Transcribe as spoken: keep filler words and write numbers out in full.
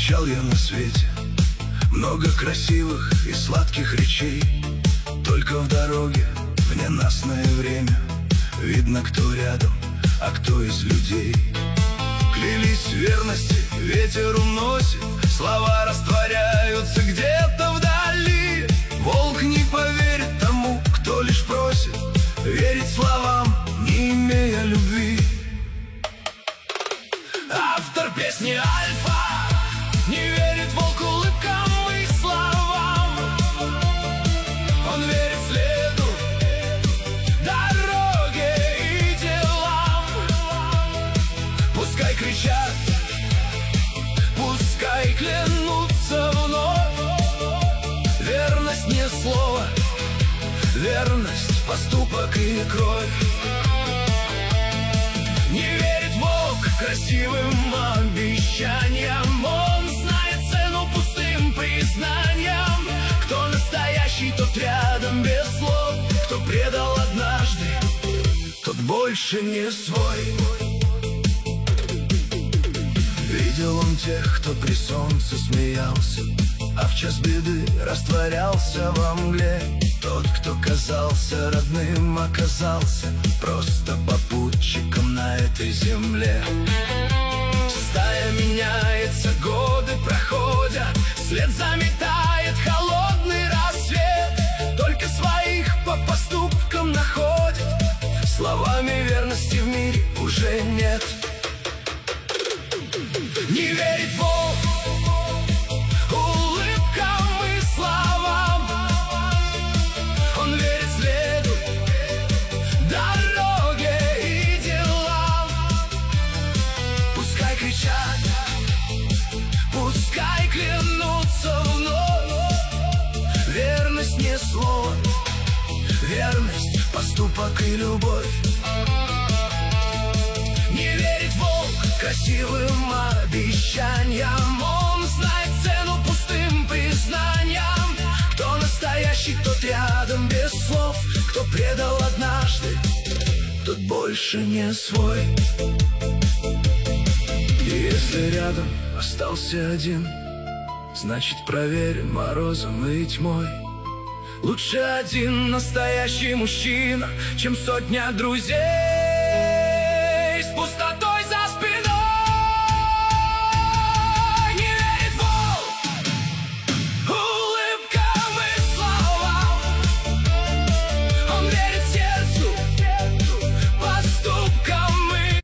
Встречал я на свете много красивых и сладких речей. Только в дороге, в ненастное время, видно, кто рядом, а кто из людей. Клялись в верности, ветер уносит, слова растворяются где-то вдали. Волк не поверит тому, кто лишь просит верить словам, не имея любви. Автор песни Альфа не верит волк улыбкам и словам. Он верит следу, дороге и делам. Пускай кричат, пускай клянутся вновь. Верность не слово, верность поступок и кровь. Не верит волк красивым обещаниям, он знает цену пустым признаниям. Кто настоящий, тот рядом без слов, кто предал однажды, тот больше не свой. Видел он тех, кто при солнце смеялся, а в час беды растворялся во мгле. Тот, кто казался родным, оказался просто попутчиком на этой земле. Стая меняется, годы проходят, след заметает холодный рассвет. Только своих по поступкам находят, словами верности в мире уже нет. Не верит волк улыбкам и словам. Он верит следу, дороге и делам. Пускай кричат, пускай клянутся вновь. Верность не слово, верность поступок и любовь. Не верит волк красивым обещаниям, он знает цену пустым признаниям. Кто настоящий, тот рядом без слов, кто предал однажды, тот больше не свой. И если рядом остался один, значит проверен морозом и тьмой. Лучше один настоящий мужчина, чем сотня друзей.